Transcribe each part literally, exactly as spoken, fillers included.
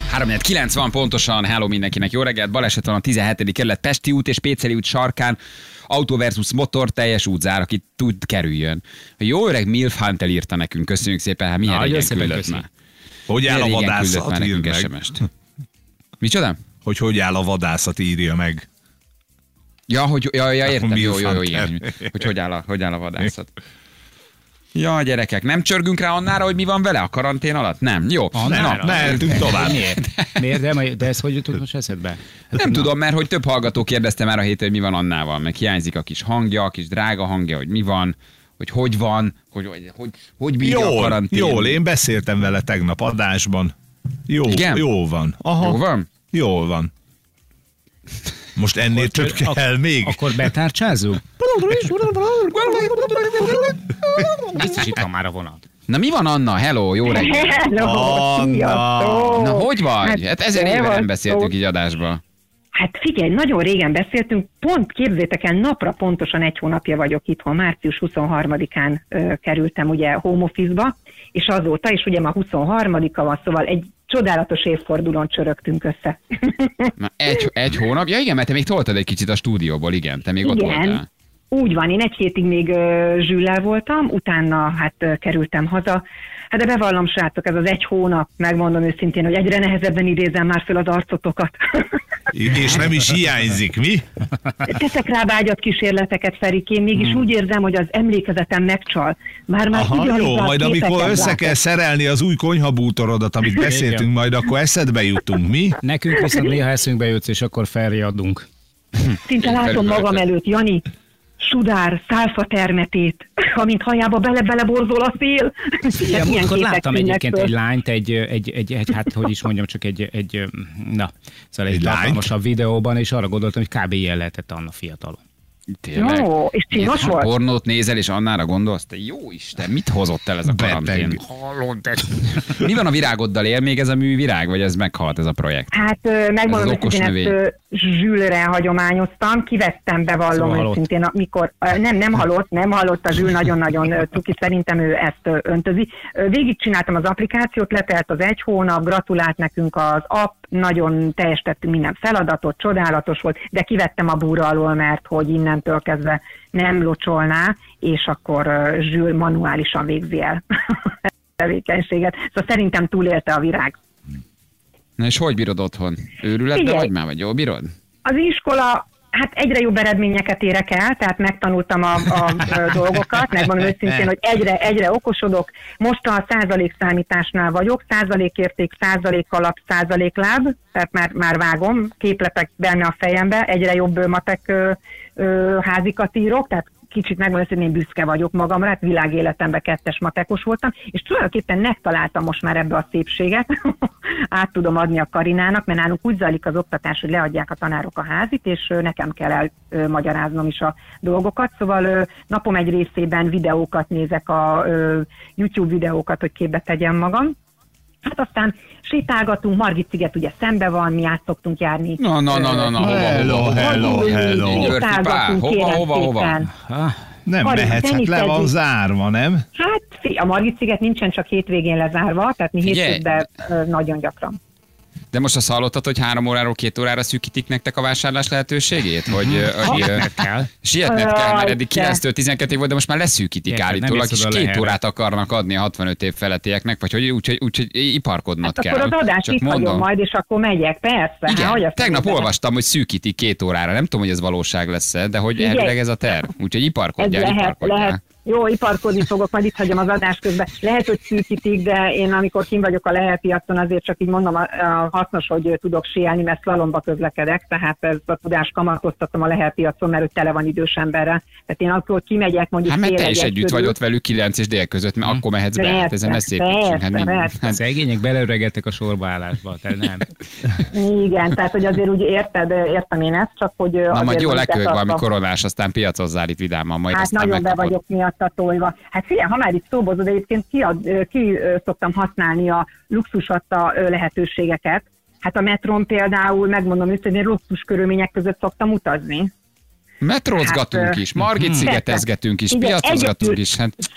három kilenc van pontosan, hello mindenkinek, jó reggelt, baleset van a tizenhetedik kerület Pesti út és Péceli út sarkán, autó versus motor, teljes útzár, aki tud kerüljön. A jó öreg Milf Hunter írta nekünk, köszönjük szépen, hát milyen Na, régen szépen küldött köszi. már. Hogy áll a vadászat, írd meg. es em est. Micsoda? Hogy hogy áll a vadászat, írja meg. Ja, hogy, ja, ja értem, Milf jó, jó, jó, Hunter. igen, hogy hogy áll a, hogy áll a vadászat. Ja, gyerekek, nem csörgünk rá Annára, hogy mi van vele a karantén alatt? Nem, jó. Nem, mehetünk tovább. Miért? Miért? De, de ez hogy jutott most eszedbe? Nem tudom, mert hogy több hallgató kérdezte már a héten, hogy mi van Annával, meg hiányzik a kis hangja, a kis drága hangja, hogy mi van, hogy hogy van, hogy hogy, hogy, hogy bírja a Jól, karantén. jól, én beszéltem vele tegnap adásban. Jó, Igen? jó van. Aha, Jó van? Jól van. Most ennél több Ak- kell még. Akkor betárcsázzuk? Biztos itt van már a vonat. Na mi van Anna? Hello, jó reggel. Hello, Anna. sziasztok! Na hogy vagy? Hát ezer éve nem szevasztok. beszéltünk így adásba. Hát figyelj, nagyon régen beszéltünk, pont képzétek el, napra pontosan egy hónapja vagyok itthon, március huszonharmadikán ö, kerültem ugye home office-ba, és azóta, és ugye ma huszonharmadika van, szóval egy csodálatos évfordulón csörögtünk össze. Na, egy, egy hónap? Ja igen, mert te még toltad egy kicsit a stúdióból, igen, te még ott voltál. Igen, úgy van, én egy hétig még ö, Zsüllel voltam, utána hát ö, kerültem haza. Hát de bevallom, srácok, ez az egy hónap, megmondom őszintén, hogy egyre nehezebben idézem már föl az arcotokat. És nem is hiányzik, mi? Teszek rá vágyat kísérleteket, Ferikén, mégis hmm. úgy érzem, hogy az emlékezetem megcsal. Már-már Aha, jó, idealizált majd amikor képeket össze látok. kell szerelni az új konyhabútorodat, amit beszéltünk, majd akkor eszedbe jutunk, mi? Nekünk viszont néha eszünkbe jutsz, és akkor felriadunk. Szinte látom magam előtt, Jani, sudár, szálfa termetét, amint hajába bele-beleborzol a szél. Igen, Ilyen múltkor képek láttam tűnnek egyébként föl. egy lányt, egy, egy, egy, egy, hát hogy is mondjam, csak egy, egy na, szóval egy, Egy lányt? tartalmasabb videóban, és arra gondoltam, hogy kb. Ilyen lehetett Anna fiatalon. Tényleg? Jó, és csinos Ha volt? pornót nézel, és Annára gondolsz, te jó Isten, mit hozott el ez a karantén? Beteg. Hallod, de... Mi van a virágoddal, él még ez a művirág, vagy ez meghalt ez a projekt? Hát ö, Ez megmondom, az hogy okos én ezt növény. ö, Zsülre hagyományoztam, kivettem, bevallom Szóval halott. őszintén, amikor, ö, nem, nem halott, nem halott a Zsül, nagyon-nagyon ö, cuki, szerintem ő ezt ö, öntözi. Ö, Végigcsináltam az applikációt, letelt az egy hónap, gratulált nekünk az app, nagyon teljesítettünk minden feladatot, csodálatos volt, de kivettem a búra alól, mert hogy innentől kezdve nem locsolná, és akkor ö, Zsül manuálisan végzi el a tevékenységet. Szóval szerintem túlélte a virág. Na és hogy bírod otthon? Őrületbe Figyelj. vagy már, vagy jól bírod? Az iskola, hát egyre jobb eredményeket érek el, tehát megtanultam a, a, a dolgokat, megmondom őszintén, hogy egyre, egyre okosodok. Most a százalék számításnál vagyok, százalékérték, százalék alap, százalék láb, tehát már, már vágom, képletek benne a fejembe, egyre jobb matek ö, ö, házikat írok, tehát kicsit megmondom, hogy én büszke vagyok magamra, hát világéletemben kettes matekos voltam, és tulajdonképpen megtaláltam most már ebbe a szépséget, át tudom adni a Karinának, mert nálunk úgy zajlik az oktatás, hogy leadják a tanárok a házit, és ö, nekem kell elmagyaráznom is a dolgokat, szóval ö, napom egy részében videókat nézek, a ö, YouTube videókat, hogy képbe tegyem magam. Hát aztán sétálgatunk, Margit-sziget ugye szembe van, mi át szoktunk járni. Na, na, na, na, na, hova, Hello, hova, hello, hova? hello. Györfi pár, hova, hova, hova? Ah, Nem Karin, mehetsz, hát le van teniszezünk. zárva, nem? Hát fi- a Margit-sziget nincsen csak hétvégén lezárva, tehát mi Figyelj. hétfőben ö, nagyon gyakran. De most azt hallottad, hogy három óráról két órára szűkítik nektek a vásárlás lehetőségét? Hogy, ö, hogy ö, kell. sietned kell, mert eddig Jaj, kilenctől tizenkettőig volt, de most már leszűkítik Érted, nem állítólag, ész és oda két lehelre. órát akarnak adni a hatvanöt év felettieknek, vagy hogy úgy, hogy, úgy, hogy iparkodnod Hát kell. akkor az adást Csak itt hagyom mondom. majd, és akkor megyek, persze. Igen, hát, hogy azt tegnap mondod, olvastam, hogy szűkítik két órára. Nem tudom, hogy ez valóság lesz-e, de hogy Igen. elvileg ez a terv. Úgyhogy Ez iparkodjál, lehet, iparkodjál. lehet. Jó, iparkodni fogok, majd itt hagyom az adás közben. Lehet, hogy szűkítik, de én amikor kim vagyok a lehelpiacon, azért csak így mondom, a, a hasznos, hogy tudok síelni, mert szlalomba közlekedek, tehát ez a tudást kamatoztatom a lehelpiacon, mert ő tele van idős emberrel. Tehát én akkor kimegyek, mondjuk Hát mert te fél is egyet együtt körül. vagy ott velük kilenc és dél között, mert akkor mehetsz be. Hát ezen ne Persze, szépítsünk. Hát, mi- persze, hát, Szegények beleöregedtek a sorbaállásba, tehát nem. Igen, tehát hogy azért úgy érted, értem én ezt, csak hogy... na azért majd jól úgy lekövök valami betartom. koronás, aztán piacozzál itt vidáman, majd Hát aztán nagyon be megkapod. vagyok miatta tolva. Hát figyelj, ha már itt szóbozod, egyébként ki, ad, ki ö, szoktam használni a luxus adta ö, lehetőségeket. Hát a metrón például, megmondom őszintén, luxus körülmények között szoktam utazni. Metrózgatunk Hát, is, Margit szigetezgetünk is, Igen, piacozgatunk egyedül- is. Hát Figyelj,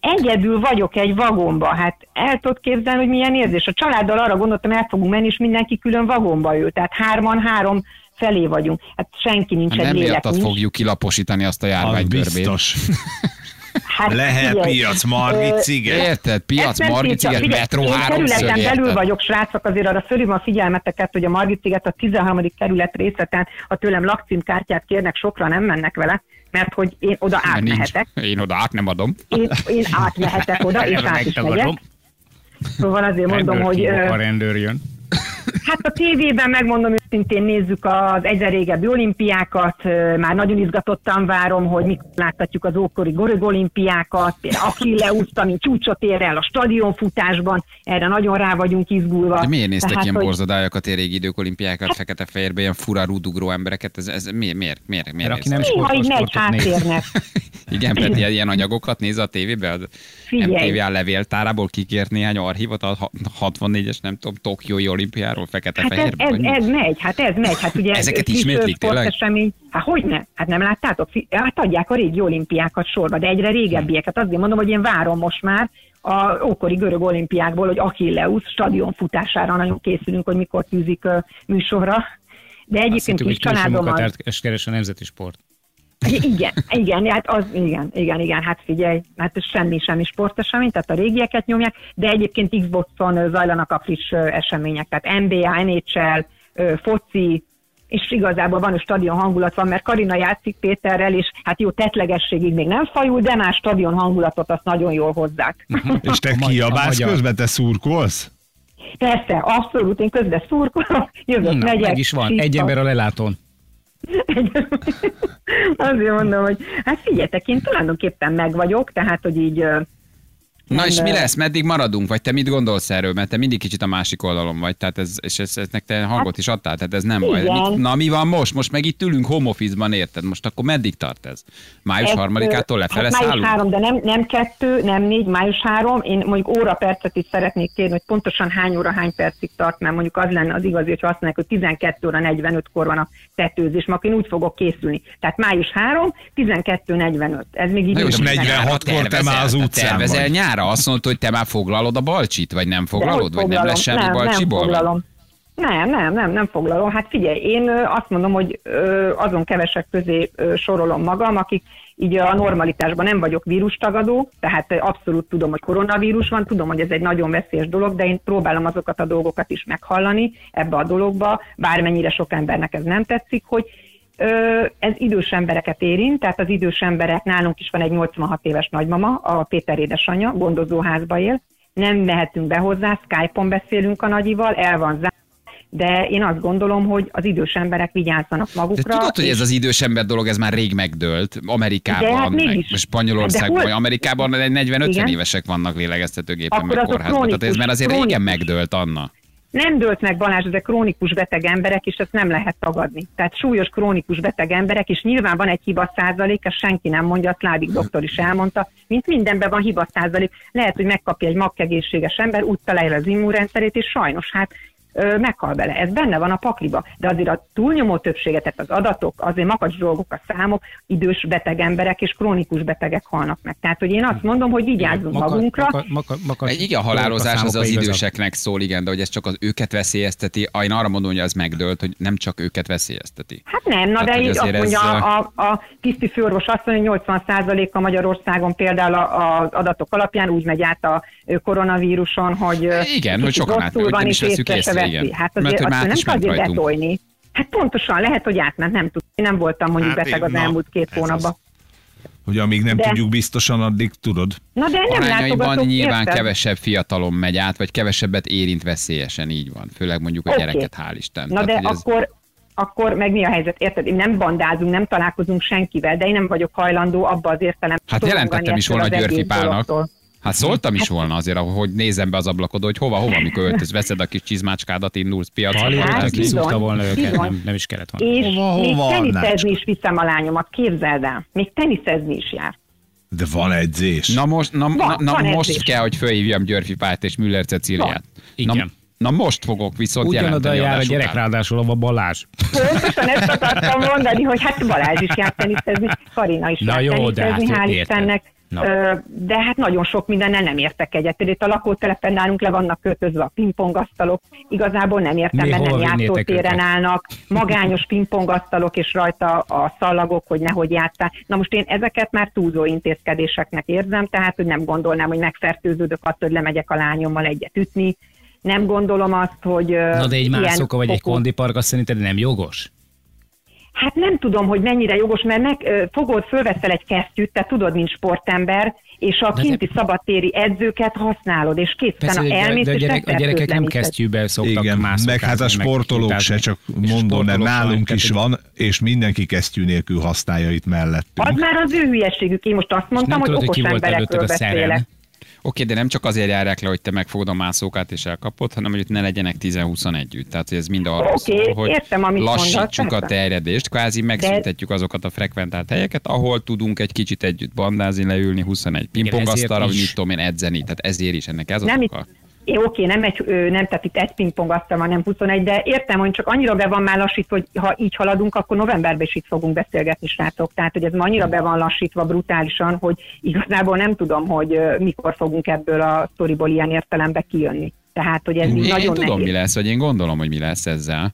egyedül vagyok egy vagomba, hát el tudod képzelni, hogy milyen érzés. A családdal arra gondoltam, el fogunk menni, és mindenki külön vagomba ül, tehát hárman három felé vagyunk. Hát senki nincs, Nem egy lélek miattad nincs. fogjuk kilaposítani azt a járvány görbét. Biztos. Hát, Lehel, figyelj, piac, Margit, sziget. Érted? Piac, ezt nem Margit tiltja. sziget, Figyelj, metró, én háromszög, területen belül érted? vagyok, srácok, azért arra fölhívom a figyelmeteket, hogy a Margit sziget a tizenharmadik kerület része, tehát ha tőlem lakcímkártyát kérnek, sokra nem mennek vele, mert hogy én oda Mert nincs. átmehetek. Én oda át nem adom. Én, én átmehetek oda, és át is megyek. Szóval azért mondom, hogy... ö, A rendőr jön. Hát a tévében megmondom őszintén, nézzük az egyre régebbi olimpiákat, már nagyon izgatottan várom, hogy mikor láthatjuk az ókori görög olimpiákat, például Achilleus, ami csúcsot ér el a stadionfutásban, erre nagyon rá vagyunk izgulva. De miért néztek Tehát, ilyen hogy- borzadájakat, ilyen régi idők olimpiákat, fekete-fehérbe, ilyen fura rúdugró embereket? Ez, ez miért, miért, miért, miért Mert aki nem néztek? Néha így megy sportot néz. háttérnek. Igen, Peti, ilyen, ilyen anyagokat néz a tévébe? Az Figyelj. em té vé á levéltárából kikért néhány archívot a ha- hatvannégyes, nem tudom, Tokiói olimpiáról, Hát ez, fekete-fehérbe? ez, vagy mi? ez megy, hát ez megy. Hát ugye Ezeket kis ismétlik, tényleg? sportesemény. Hát hogyne? Hát nem láttátok? Fi- Hát adják a régi olimpiákat sorba, de egyre régebbieket. Azért mondom, hogy én várom most már a ókori görög olimpiákból, hogy Achilleus stadionfutására nagyon készülünk, hogy mikor tűzik ö, műsorra. De Azt egyébként hittük, kis hogy külső családommal... munkatárs keres a nemzeti sport. Igen, igen, hát az, igen, igen, igen, hát figyelj, hát ez semmi, semmi sportesemény, tehát a régieket nyomják, de egyébként Xboxon ö, zajlanak a friss ö, események, tehát en bé á, en há el, ö, foci, és igazából van, hogy stadion hangulat van, mert Karina játszik Péterrel, és hát jó, tetlegességig még nem fajul, de már stadion hangulatot azt nagyon jól hozzák. És te A magy- a kiabálsz magyar. közben, te szurkolsz? Persze, abszolút, én közben szurkolok, jövök, Na, megyek. meg is van. sípolok. Egy ember a lelátón. Azért mondom, hogy hát figyeljetek, én tulajdonképpen meg vagyok, tehát, hogy így... ö, Na nem, és mi ö, lesz? Meddig maradunk? Vagy te mit gondolsz erről? Mert te mindig kicsit a másik oldalon vagy, tehát ez, és ez, eznek te hangot is adtál, tehát ez nem baj. igen. Mit- Na mi van most? Most meg itt ülünk home office-ban, érted? Most akkor meddig tart ez? Május Ez, harmadikától ö, lefele hát május szállunk? három, de nem, nem kettő, nem négy, május három. Én mondjuk óra percet is szeretnék kérni, hogy pontosan hány óra, hány percig tart, mert mondjuk az lenne az igazi, hogyha azt mondják, hogy tizenkettő óra negyvenötkor van a tetőzés, akkor én úgy fogok készülni. Tehát május három, tizenkettő negyvenöt. Ez még így Na jó, és de nincs. negyvenhatkor te már az tervezel- utcán Tervezel vagy. nyára? Azt mondod, hogy te már foglalod a balcsit, vagy nem De foglalod? hogy Vagy nem foglalom? lesz semmi nem, balcsiból? Nem vagy? foglalom. Nem, nem, nem, nem foglalom. Hát figyelj, én ö, azt mondom, hogy ö, azon kevesek közé ö, sorolom magam, akik így a normalitásban nem vagyok vírustagadó, tehát ö, abszolút tudom, hogy koronavírus van, tudom, hogy ez egy nagyon veszélyes dolog, de én próbálom azokat a dolgokat is meghallani ebbe a dologba, bármennyire sok embernek ez nem tetszik, hogy ö, ez idős embereket érint, tehát az idős emberek, nálunk is van egy nyolcvanhat éves nagymama, a Péter édesanyja, gondozóházba él, nem mehetünk be hozzá, Skype-on beszélünk a nagyival, el van zárva, de én azt gondolom, hogy az idős emberek vigyázzanak De magukra. tudod, hogy és- ez az idős ember dolog, ez már rég megdőlt. De Amerikában, hát meg mégis. Spanyolországban, De hol- vagy Amerikában negyven-ötven Igen. évesek vannak lélegeztetőgépen, Akkor meg azok kórházban. Tehát ez krónikus- már azért régen krónikus. megdőlt, Anna. Nem dőlt meg, Balázs, ezek krónikus beteg emberek, és ezt nem lehet tagadni. Tehát súlyos krónikus beteg emberek, és nyilván van egy hiba százalék, ezt senki nem mondja, a Szládik doktor is elmondta, mint mindenben van hiba százalék. Lehet, hogy megkapja egy makkegészséges ember, úgy találja az immunrendszerét, és sajnos hát ö, meghal bele. Ez benne van a pakliba. De azért a túlnyomó többséget, tehát az adatok, azért makacs dolgok, a számok, idős beteg emberek és krónikus betegek halnak meg. Tehát, hogy én azt mondom, hogy vigyázzunk Maka- magunkra. maka- maka- maka- Igen, a halálozás az számok az igazak. időseknek szól, igen, de hogy ez csak az őket veszélyezteti. Én arra mondom, hogy az megdőlt, hogy nem csak őket veszélyezteti. Hát nem, na Tehát, de hogy így azt azért mondja ez, a, a, a tisztifőorvos azt mondja, hogy nyolcvan százaléka Magyarországon például a- az adatok alapján úgy megy át a ö, koronavíruson, hogy ö, Igen, hogy kicsit sokan át- rosszul hogy van, nem is és veszük észre se észre, veszi. igen. Hát Mert azért hogy már azt át is nem ment kell azért rajtunk. betolni. Hát pontosan, lehet, hogy átment, nem tudom. Én nem voltam mondjuk Hát beteg én- az na, elmúlt két ez az. hónapban. Hogy amíg nem De- tudjuk biztosan, addig tudod. Na de nem Arányaiban látogatok, nyilván érted? kevesebb fiatalon megy át, vagy kevesebbet érint veszélyesen, így van. Főleg mondjuk a Oké. gyereket, hál' Isten. Na de Tehát, hogy ez- akkor, akkor meg mi a helyzet? Érted? Én nem bandázunk, nem találkozunk senkivel, de én nem vagyok hajlandó abba az értelemben. Hát szorongani jelentettem is ettől volna az Györfi egész Pálnak. dologtól. Hát szóltam is volna azért, hogy nézem be az ablakod, hogy hova, hova, mikor öltöz, veszed a kis csizmácskádat, indulsz piacra. Pali, Hát, hát, bizony, kiszúrta volna őket, bizony. nem, nem is kellett volna. És Hova, még hova, teniszezni is viszem a lányomat, képzeld el. Még teniszezni is jár. De van edzés. Na most, na, na, Van, na van most edzés. kell, hogy fölhívjam Györfi Pált és Müller Cecíliát. Igen. Na, Na most fogok viszont ugyanoda jelenteni jár a adás gyerek, után. ráadásul a Balázs. Pontosan ezt akartam mondani, hogy hát Balázs is jár teniszezni, Karina is Na jár jó, de teniszezni, hát hál' érted. Istennek. Na. Ö, De hát nagyon sok mindennel nem értek egyet. Például itt a lakótelepen nálunk le vannak kötözve a pingpongasztalok. Igazából nem értem, Mi mert nem hova vinnétek játszótéren őket? állnak, magányos pingpongasztalok és rajta a szallagok, hogy nehogy játsszál. Na most én ezeket már túlzó intézkedéseknek érzem, tehát hogy nem gondolnám, hogy megfertőződök attól, hogy lemegyek a lányommal egyet ütni. Nem gondolom azt, hogy... Na de egy ilyen mászóka vagy egy fokú- kondipark, azt szerinted nem jogos? Hát nem tudom, hogy mennyire jogos, mert meg, ö, fogod, fölveszel egy kesztyűt, te tudod, mint sportember, és a De kinti de- szabadtéri edzőket használod, és kétszer Persze, a de, elmész, de a, és gyerek, a gyerekek nem megfertőtleníted. kesztyűbe szoktak Igen, mászókázni, meg hát a sportolók se, futázni. csak És a mondom, mert sportolók nálunk sem, is tehát, van, és mindenki kesztyű nélkül használja itt Az mellettünk. már az ő hülyeségük. Én most azt mondtam, nem hogy tudod, hogy okos ki volt emberekről előtted a beszélek. szeren. Oké, de nem csak azért járják le, hogy te megfogod a mászókát és elkapod, hanem hogy itt ne legyenek tíz-húsz együtt. Tehát, hogy ez mind arról Oké, szól, hogy értem, amit lassítsuk mondasz, a persze. terjedést, kvázi megszüntetjük azokat a frekventált helyeket, ahol tudunk egy kicsit együtt bandázni, leülni huszonegy pingpongasztalra, ezért vagy is. mit tudom én, edzeni. Tehát ezért is ennek ez az Nem itt, oka. é, oké, nem egy, ö, nem, tehát itt egy pingpongasztal van, nem huszonegy, de értem, hogy csak annyira be van már lassítva, hogy ha így haladunk, akkor novemberben is itt fogunk beszélgetni, srácok. Tehát, hogy ez ma annyira be van lassítva brutálisan, hogy igazából nem tudom, hogy ö, mikor fogunk ebből a sztoriból ilyen értelembe kijönni. Tehát, hogy ez így Én, én nagyon tudom, nehéz. mi lesz, vagy én gondolom, hogy mi lesz ezzel.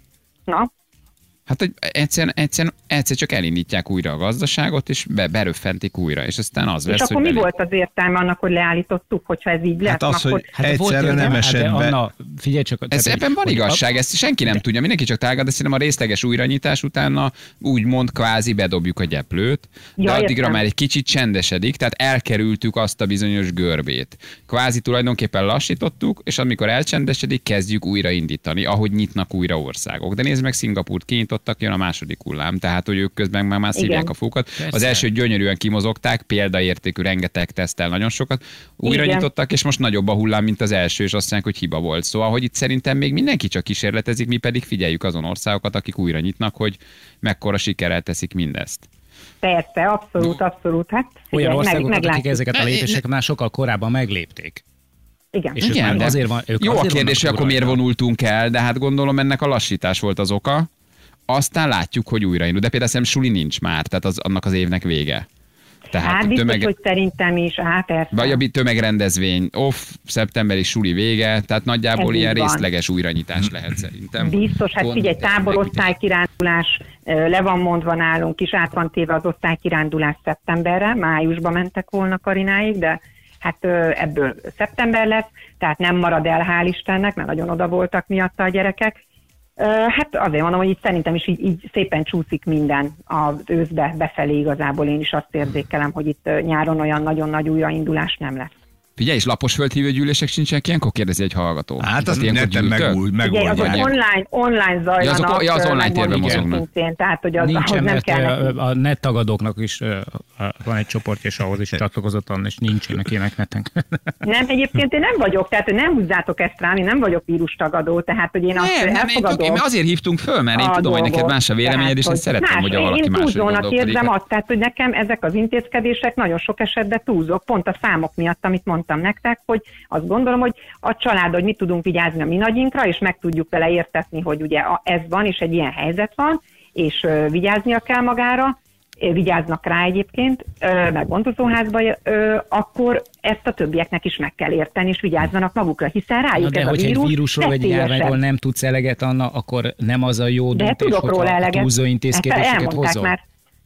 Na? Hát, hogy egyszerűen, egyszerűen, egyszer csak elindítják újra a gazdaságot, és be, beröffentik újra, és aztán az És lesz, akkor hogy mi belép- volt az értelme annak, hogy leállítottuk, hogyha ez így lesz? Hát az, akkor... hogy Hát volt egyszerre értelme, nem hát de esett be. Anna, figyelj csak. Ez tehát, ebben van hogy- igazság, ezt senki nem tudja, mindenki csak találgat, de szerintem a részleges újranyitás utána úgymond kvázi bedobjuk a gyeplőt, de Ja, addigra értem. már egy kicsit csendesedik, tehát elkerültük azt a bizonyos görbét. Kvázi tulajdonképpen lassítottuk, és amikor elcsendesedik, kezdjük újraindítani, ahogy nyitnak újra országok. De nézd meg, Szingapúrt kinyitottak, jön a második hullám, tehát hogy ők közben már, már szívják Igen. a fókat. Persze. Az első gyönyörűen kimozogták, példaértékű, rengeteg tesztel, nagyon sokat. Újra Igen. nyitottak, és most nagyobb a hullám, mint az első, és azt mondják, hogy hiba volt. Szóval, hogy itt szerintem még mindenki csak kísérletezik, mi pedig figyeljük azon országokat, akik újra nyitnak, hogy mekkora sikerrel teszik mindezt. Persze, abszolút, abszolút. Hát, figyelj, Olyan meg, országok, akik meglátjuk. ezeket a Ne- lépéseket már sokkal korábban meglépték. Igen. És ők már azért van, ők jó a azért kérdés, hogy vannak akkor miért túl rajta. vonultunk el, de hát gondolom ennek a lassítás volt az oka. Aztán látjuk, hogy újraindul. De például szerintem suli nincs már, tehát az, annak az évnek vége. Tehát Hát a biztos, tömeg, hogy szerintem is, hát persze. vagy a tömegrendezvény, off, szeptemberi suli vége, tehát nagyjából Ez ilyen így van. részleges újranyitás lehet szerintem. Biztos, hát Gond- figyelj, tábor osztálykirándulás ö, le van mondva nálunk is, át van téve az osztálykirándulás szeptemberre, májusban mentek volna Karináig, de hát ö, ebből szeptember lesz, tehát nem marad el, hál' Istennek, mert nagyon oda voltak miatta a gyerekek. Ö, Hát azért mondom, hogy itt szerintem is így, így szépen csúszik minden az őszbe befelé igazából. Én is azt érzékelem, hogy itt ö, nyáron olyan nagyon nagy újraindulás nem lesz. Figyelj, és lapos földhívő gyűlések sincsenek ilyenkor? Kérdezi egy hallgató. Hát azt ilyenkor neten gyűltök? megúj, Ugye azok megoldják. online, online zajlanak. Ja, azok- ja, az ö, online térben megmondom mozognak. őszintén, tehát, hogy az, ahhoz Nincsen, nem mert kell ö, nekünk. a net tagadóknak is ö, van egy csoport, és ahhoz is csatlakozott, és nincsenek ilyenek neten. Nem, egyébként én nem vagyok, tehát hogy nem húzzátok ezt rám, én nem vagyok vírustagadó, tehát hogy én azt Nem, nem, én, elfogadom. én azért hívtunk föl, mert én a tudom, hogy neked dolgot. más a véleményed, és Tehát, én szeretem, más, hogy a én- valaki Én máshogy túlzónak gondolkodik. érzem azt, tehát hogy nekem ezek az intézkedések nagyon sok esetben túlzók, pont a számok miatt, amit mondtam nektek, hogy azt gondolom, hogy a család, hogy mit tudunk vigyázni a mi nagyinkra, és meg tudjuk vele értetni, hogy ugye a- ez van, és egy ilyen helyzet van, és ö, vigyáznia kell magára, ö, vigyáznak rá egyébként, ö, meg gondozóházba, ö, akkor ezt a többieknek is meg kell érteni, és vigyázzanak magukra, hiszen Na rájuk de ez a hogyha egy vírus vírusról, egy veszélyesebb. járványról nem tudsz eleget, Anna, akkor nem az a jó De döntés, tudok róla hogyha a eleget. túlzó Ezt intézkedéseket elmondták hozol? már.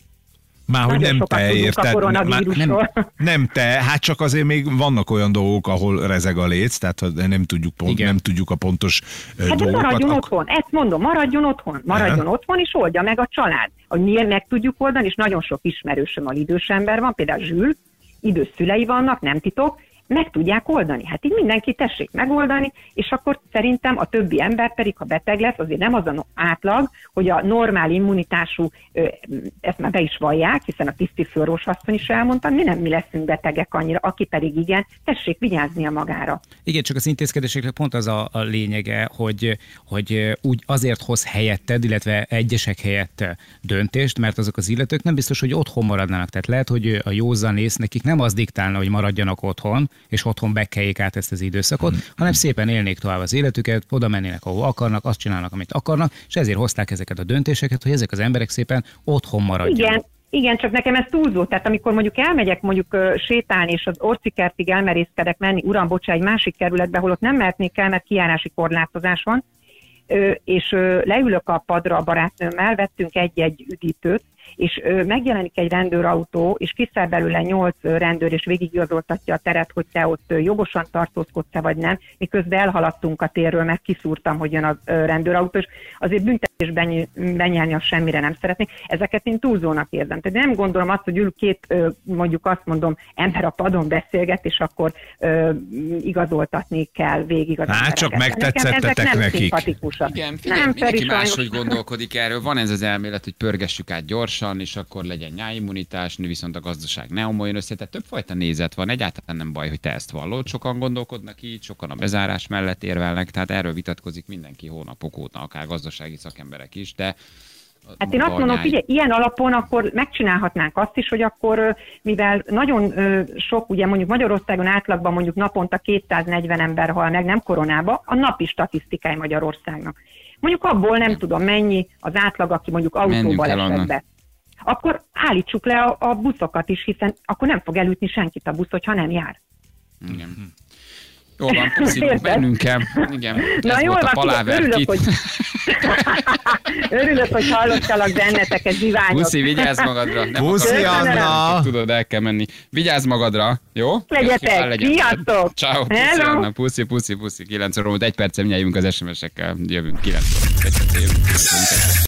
Már hogy Nagyon nem sokat te, tudunk a érted? Már- koronavírusról. Nem, nem te, hát csak azért még vannak olyan dolgok, ahol rezeg a léc, tehát ha nem tudjuk, pont, Igen. nem tudjuk a pontos ö, Hát de dolgokat. maradjon ak- otthon, ezt mondom, maradjon otthon, maradjon Aha. otthon, és oldja meg a család. Hogy miért meg tudjuk oldani, és nagyon sok ismerősöm, a idős ember van, például Zsül, idős szülei vannak, nem titok, meg tudják oldani. Hát így mindenki tessék megoldani, és akkor szerintem a többi ember pedig, ha beteg lesz, azért nem az a átlag, hogy a normál immunitású, ö, ezt már be is vallják, hiszen a tiszti főorvos asszony is elmondta, mi nem mi leszünk betegek annyira, aki pedig igen, tessék vigyáznia magára. Igen, csak az intézkedéseknek pont az a, a lényege, hogy, hogy úgy azért hoz helyetted, illetve egyesek helyett döntést, mert azok az illetők nem biztos, hogy otthon maradnának. Tehát lehet, hogy a józanész nekik nem az diktálna, hogy maradjanak otthon, és otthon bekeljék át ezt az időszakot, hanem szépen élnék tovább az életüket, oda mennének, ahol akarnak, azt csinálnak, amit akarnak, és ezért hozták ezeket a döntéseket, hogy ezek az emberek szépen otthon maradjanak. Igen. Igen, csak nekem ez túlzó. Tehát amikor mondjuk elmegyek mondjuk uh, sétálni, és az Orcikertig elmerészkedek menni, uram, bocsá, egy másik kerületbe, hol ott nem mehetnék el, mert kijárási korlátozás van, uh, és uh, leülök a padra a barátnőmmel, vettünk egy-egy üdítőt, és uh, megjelenik egy rendőrautó, és kiszáll belőle nyolc uh, rendőr, és végigigazoltatja a teret, hogy te ott uh, jogosan tartózkodsz-e vagy nem, miközben elhaladtunk a térről, mert kiszúrtam, hogy jön a uh, rendőrautó, és azért büntetésben benyelni azt semmire nem szeretnék. Ezeket én túlzónak érzem. Tehát nem gondolom azt, hogy ül két, uh, mondjuk azt mondom, ember a padon beszélget, és akkor uh, igazoltatni kell végig az Hát csak megtetszettetek nekik. Igen, figyelj, nem, mindenki Feri, máshogy gondolkodik erről. Van ez az elmélet, hogy pörgessük át gyorsan, és akkor legyen nyáimmunitás, viszont a gazdaság ne omoljon össze. Tehát többfajta nézet van. Egyáltalán nem baj, hogy te ezt vallod. Sokan gondolkodnak így, sokan a bezárás mellett érvelnek, tehát erről vitatkozik mindenki hónapok óta, akár gazdasági szakemberek is, de Hát én azt mondom, hogy ugye, ilyen alapon akkor megcsinálhatnánk azt is, hogy akkor, mivel nagyon sok, ugye mondjuk Magyarországon átlagban mondjuk naponta kétszáznegyven ember hal meg, nem koronába, a napi statisztikája Magyarországnak. Mondjuk abból nem tudom mennyi az átlag, aki mondjuk autóval esett be. Akkor állítsuk le a, a buszokat is, hiszen akkor nem fog elütni senkit a busz, hogyha nem jár. Igen. Jól van, puszilunk, mennünk kell. Igen, na ez jól volt a van, paláver örülök, kit. hogy... örülök, hogy hallottalak benneteket, ziványok. Puszi, vigyázz magadra. Nem Puszi, akarok, Anna! Tudod, el kell menni. Vigyázz magadra, jó? Legyetek, sziasztok! Ciao, puszi, Anna, puszi, puszi, puszi. kilenc óra múlt egy percen nyelvünk az es em es-ekkel. Jövünk kilenc óra.